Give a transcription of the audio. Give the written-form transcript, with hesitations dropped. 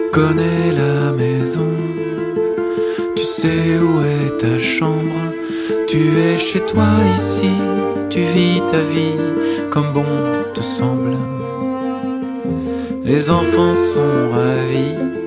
connais la maison, tu sais où est ta chambre, tu es chez toi ici, tu vis ta vie comme bon te semble. Les enfants sont ravis,